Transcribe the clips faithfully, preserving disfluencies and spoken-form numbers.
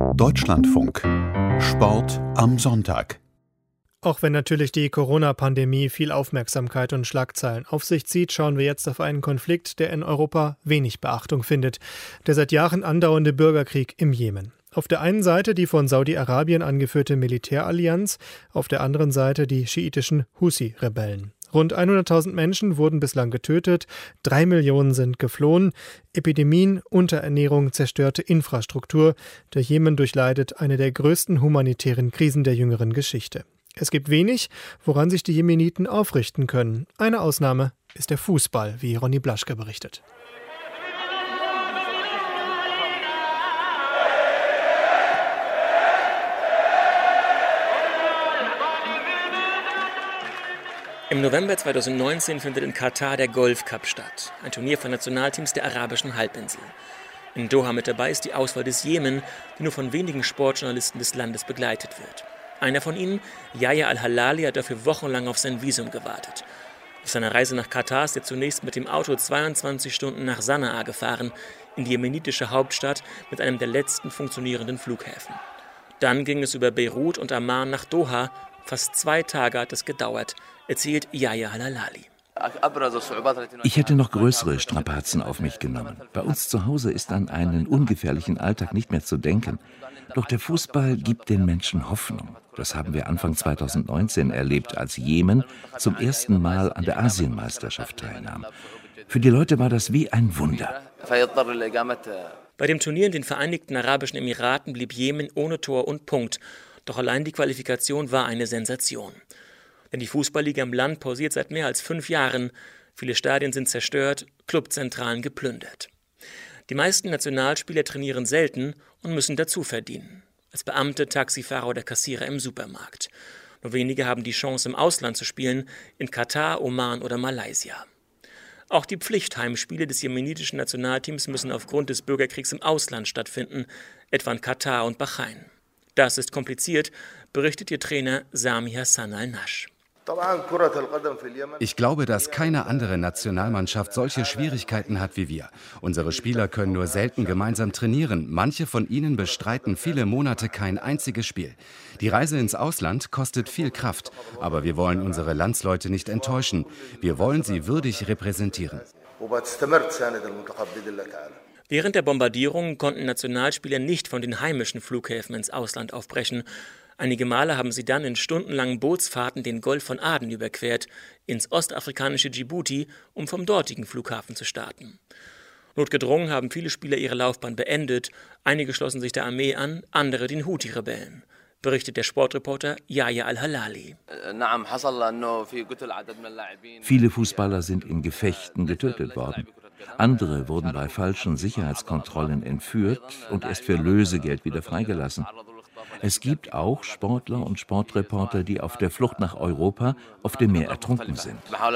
Deutschlandfunk. Sport am Sonntag. Auch wenn natürlich die Corona-Pandemie viel Aufmerksamkeit und Schlagzeilen auf sich zieht, schauen wir jetzt auf einen Konflikt, der in Europa wenig Beachtung findet. Der seit Jahren andauernde Bürgerkrieg im Jemen. Auf der einen Seite die von Saudi-Arabien angeführte Militärallianz, auf der anderen Seite die schiitischen Husi-Rebellen. Rund hunderttausend Menschen wurden bislang getötet, drei Millionen sind geflohen. Epidemien, Unterernährung, zerstörte Infrastruktur. Der Jemen durchleidet eine der größten humanitären Krisen der jüngeren Geschichte. Es gibt wenig, woran sich die Jemeniten aufrichten können. Eine Ausnahme ist der Fußball, wie Ronny Blaschke berichtet. Im November zweitausendneunzehn findet in Katar der Golf Cup statt, ein Turnier von Nationalteams der arabischen Halbinsel. In Doha mit dabei ist die Auswahl des Jemen, die nur von wenigen Sportjournalisten des Landes begleitet wird. Einer von ihnen, Yahya al-Halali, hat dafür wochenlang auf sein Visum gewartet. Auf seiner Reise nach Katar ist er zunächst mit dem Auto zweiundzwanzig Stunden nach Sanaa gefahren, in die jemenitische Hauptstadt mit einem der letzten funktionierenden Flughäfen. Dann ging es über Beirut und Amman nach Doha. Fast zwei Tage hat es gedauert, erzählt Yahya al-Halali. Ich hätte noch größere Strapazen auf mich genommen. Bei uns zu Hause ist an einen ungefährlichen Alltag nicht mehr zu denken. Doch der Fußball gibt den Menschen Hoffnung. Das haben wir Anfang zweitausendneunzehn erlebt, als Jemen zum ersten Mal an der Asienmeisterschaft teilnahm. Für die Leute war das wie ein Wunder. Bei dem Turnier in den Vereinigten Arabischen Emiraten blieb Jemen ohne Tor und Punkt. Doch allein die Qualifikation war eine Sensation. Denn die Fußballliga im Land pausiert seit mehr als fünf Jahren. Viele Stadien sind zerstört, Clubzentralen geplündert. Die meisten Nationalspieler trainieren selten und müssen dazu verdienen. Als Beamte, Taxifahrer oder Kassierer im Supermarkt. Nur wenige haben die Chance, im Ausland zu spielen, in Katar, Oman oder Malaysia. Auch die Pflichtheimspiele des jemenitischen Nationalteams müssen aufgrund des Bürgerkriegs im Ausland stattfinden, etwa in Katar und Bahrain. Das ist kompliziert, berichtet ihr Trainer Sami Hassan al-Nasch. Ich glaube, dass keine andere Nationalmannschaft solche Schwierigkeiten hat wie wir. Unsere Spieler können nur selten gemeinsam trainieren. Manche von ihnen bestreiten viele Monate kein einziges Spiel. Die Reise ins Ausland kostet viel Kraft. Aber wir wollen unsere Landsleute nicht enttäuschen. Wir wollen sie würdig repräsentieren. Während der Bombardierung konnten Nationalspieler nicht von den heimischen Flughäfen ins Ausland aufbrechen. Einige Male haben sie dann in stundenlangen Bootsfahrten den Golf von Aden überquert, ins ostafrikanische Djibouti, um vom dortigen Flughafen zu starten. Notgedrungen haben viele Spieler ihre Laufbahn beendet. Einige schlossen sich der Armee an, andere den Houthi-Rebellen, berichtet der Sportreporter Yahya al-Halali. Viele Fußballer sind in Gefechten getötet worden. Andere wurden bei falschen Sicherheitskontrollen entführt und erst für Lösegeld wieder freigelassen. Es gibt auch Sportler und Sportreporter, die auf der Flucht nach Europa auf dem Meer ertrunken sind.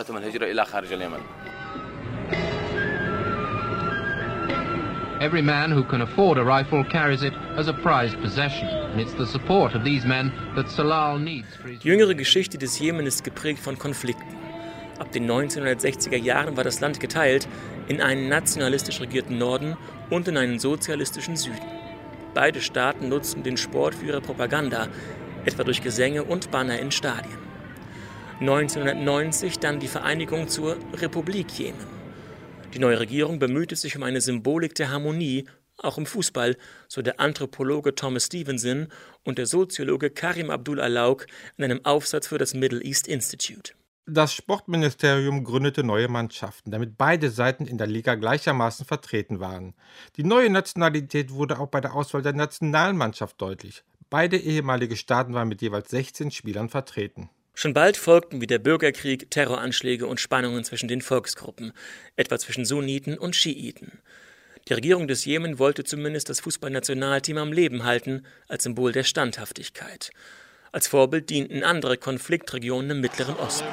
Every man who can afford a rifle carries it as a prized possession, and it's the support of these men that Salal needs for his... Die jüngere Geschichte des Jemen ist geprägt von Konflikten. Ab den neunzehnhundertsechziger Jahren war das Land geteilt in einen nationalistisch regierten Norden und in einen sozialistischen Süden. Beide Staaten nutzten den Sport für ihre Propaganda, etwa durch Gesänge und Banner in Stadien. neunzehnhundertneunzig dann die Vereinigung zur Republik Jemen. Die neue Regierung bemühte sich um eine Symbolik der Harmonie, auch im Fußball, so der Anthropologe Thomas Stevenson und der Soziologe Karim Abdul Alaouk in einem Aufsatz für das Middle East Institute. Das Sportministerium gründete neue Mannschaften, damit beide Seiten in der Liga gleichermaßen vertreten waren. Die neue Nationalität wurde auch bei der Auswahl der Nationalmannschaft deutlich. Beide ehemalige Staaten waren mit jeweils sechzehn Spielern vertreten. Schon bald folgten wieder Bürgerkrieg, Terroranschläge und Spannungen zwischen den Volksgruppen, etwa zwischen Sunniten und Schiiten. Die Regierung des Jemen wollte zumindest das Fußballnationalteam am Leben halten, als Symbol der Standhaftigkeit. Als Vorbild dienten andere Konfliktregionen im Mittleren Osten.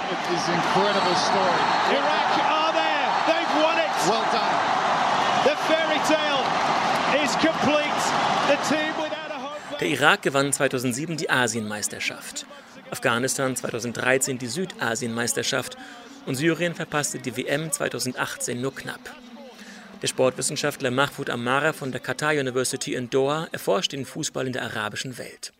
Der Irak gewann zweitausendsieben die Asienmeisterschaft, Afghanistan zweitausenddreizehn die Südasienmeisterschaft und Syrien verpasste die W M zweitausendachtzehn nur knapp. Der Sportwissenschaftler Mahfoud Amara von der Qatar University in Doha erforscht den Fußball in der arabischen Welt.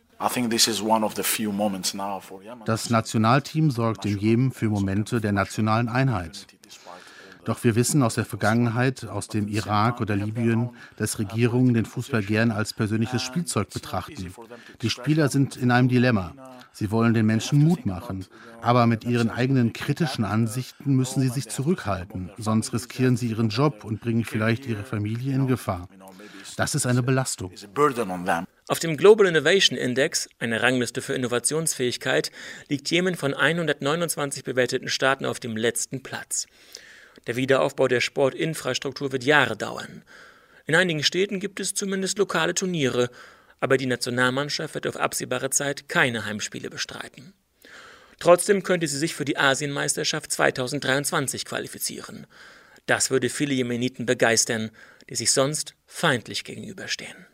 Das Nationalteam sorgt in Jemen für Momente der nationalen Einheit. Doch wir wissen aus der Vergangenheit, aus dem Irak oder Libyen, dass Regierungen den Fußball gern als persönliches Spielzeug betrachten. Die Spieler sind in einem Dilemma. Sie wollen den Menschen Mut machen, aber mit ihren eigenen kritischen Ansichten müssen sie sich zurückhalten, sonst riskieren sie ihren Job und bringen vielleicht ihre Familie in Gefahr. Das ist eine Belastung. Auf dem Global Innovation Index, eine Rangliste für Innovationsfähigkeit, liegt Jemen von hundertneunundzwanzig bewerteten Staaten auf dem letzten Platz. Der Wiederaufbau der Sportinfrastruktur wird Jahre dauern. In einigen Städten gibt es zumindest lokale Turniere, aber die Nationalmannschaft wird auf absehbare Zeit keine Heimspiele bestreiten. Trotzdem könnte sie sich für die Asienmeisterschaft zweitausenddreiundzwanzig qualifizieren. Das würde viele Jemeniten begeistern, die sich sonst feindlich gegenüberstehen.